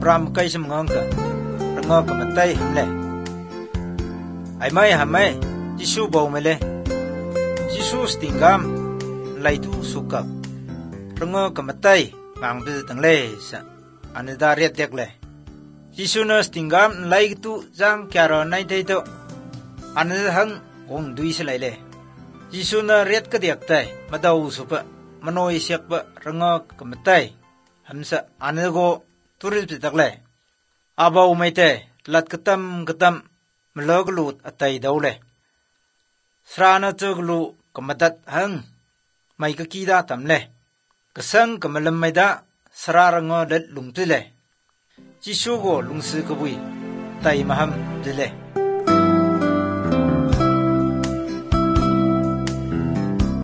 Abraham kai sim ngang ka rango ka matai hamle ai mai hamai Jisu bau mele Jisu stingam lai tu sukap rango ka matai mang bi tang le sa anida riat dek le Jisu na stingam lai tu jang kyaro nai dei to anida hang ong dui se lai le Jisu na riat ka dek tai madau supa manoi siak ba rango ka matai hamsa anago turil pitak le abau mai te lat katam maloglut atai daule srana choglu kamadat hang mai ka kida tamle kasang kamalam mai da sararango dat lungtile Jisu go lungsi kabui tai maham dile